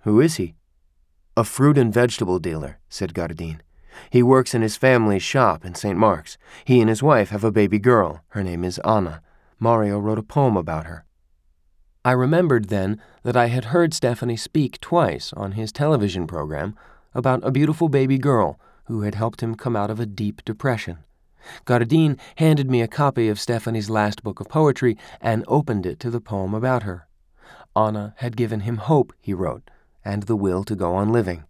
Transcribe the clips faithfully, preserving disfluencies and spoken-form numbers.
Who is he?" "A fruit and vegetable dealer," said Gardine. "He works in his family's shop in Saint Mark's. He and his wife have a baby girl. Her name is Anna. Mario wrote a poem about her." I remembered then that I had heard Stephanie speak twice on his television program about a beautiful baby girl who had helped him come out of a deep depression. Gardine handed me a copy of Stephanie's last book of poetry and opened it to the poem about her. Anna had given him hope, he wrote, and the will to go on living.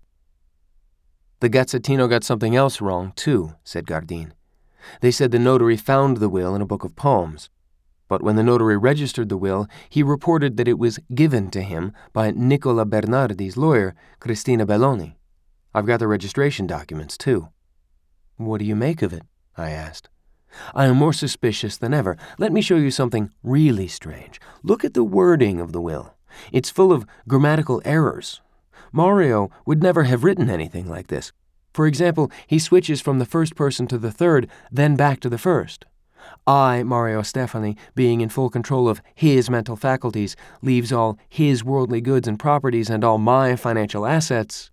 "The Gazzettino got something else wrong, too," said Gardine. "They said the notary found the will in a book of poems. But when the notary registered the will, he reported that it was given to him by Nicola Bernardi's lawyer, Cristina Belloni. I've got the registration documents, too." "What do you make of it?" I asked. "I am more suspicious than ever. Let me show you something really strange. Look at the wording of the will. It's full of grammatical errors. Mario would never have written anything like this. For example, he switches from the first person to the third, then back to the first. I, Mario Stefani, being in full control of his mental faculties, leaves all his worldly goods and properties and all my financial assets.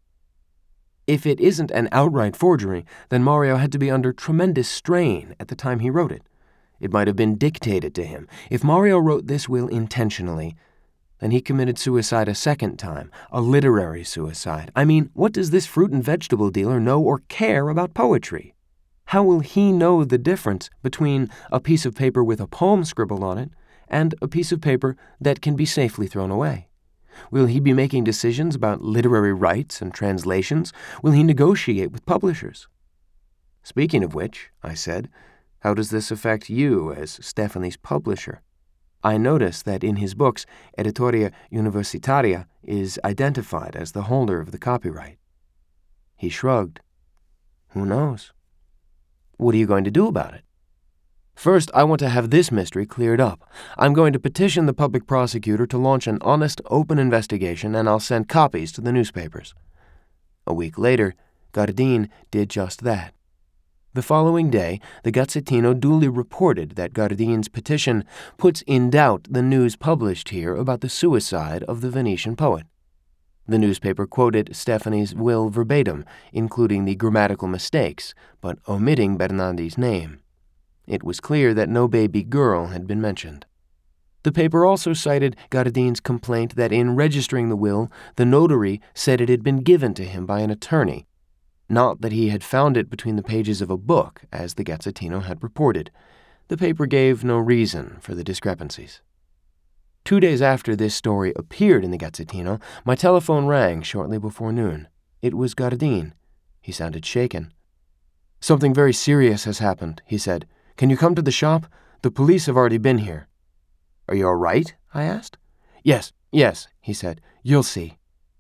If it isn't an outright forgery, then Mario had to be under tremendous strain at the time he wrote it. It might have been dictated to him. If Mario wrote this will intentionally, then he committed suicide a second time, a literary suicide. I mean, what does this fruit and vegetable dealer know or care about poetry? How will he know the difference between a piece of paper with a poem scribbled on it and a piece of paper that can be safely thrown away? Will he be making decisions about literary rights and translations? Will he negotiate with publishers? Speaking of which, I said, how does this affect you as Stephanie's publisher? I notice that in his books, Editoria Universitaria is identified as the holder of the copyright. He shrugged. Who knows? What are you going to do about it? First, I want to have this mystery cleared up. I'm going to petition the public prosecutor to launch an honest, open investigation, and I'll send copies to the newspapers. A week later, Gardine did just that. The following day, the Gazzettino duly reported that Gardine's petition puts in doubt the news published here about the suicide of the Venetian poet. The newspaper quoted Stephanie's will verbatim, including the grammatical mistakes, but omitting Bernardi's name. It was clear that no baby girl had been mentioned. The paper also cited Gardine's complaint that in registering the will, the notary said it had been given to him by an attorney, not that he had found it between the pages of a book, as the Gazzettino had reported. The paper gave no reason for the discrepancies. Two days after this story appeared in the Gazzettino, my telephone rang shortly before noon. It was Gardine. He sounded shaken. "Something very serious has happened," he said. "Can you come to the shop? The police have already been here." "Are you all right?" I asked. Yes, yes, he said. "You'll see."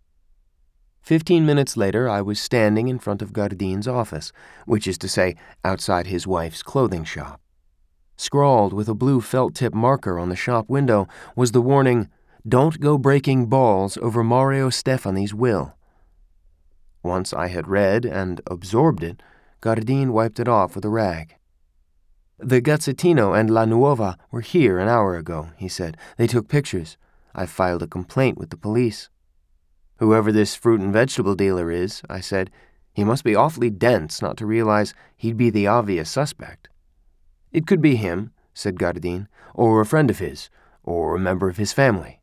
Fifteen minutes later, I was standing in front of Gardine's office, which is to say, outside his wife's clothing shop. Scrawled with a blue felt-tip marker on the shop window was the warning, "Don't go breaking balls over Mario Stephanie's will." Once I had read and absorbed it, Gardine wiped it off with a rag. "The Gazzettino and La Nuova were here an hour ago," he said. "They took pictures. I filed a complaint with the police." "Whoever this fruit and vegetable dealer is," I said, "he must be awfully dense not to realize he'd be the obvious suspect." "It could be him," said Gardine, "or a friend of his, or a member of his family."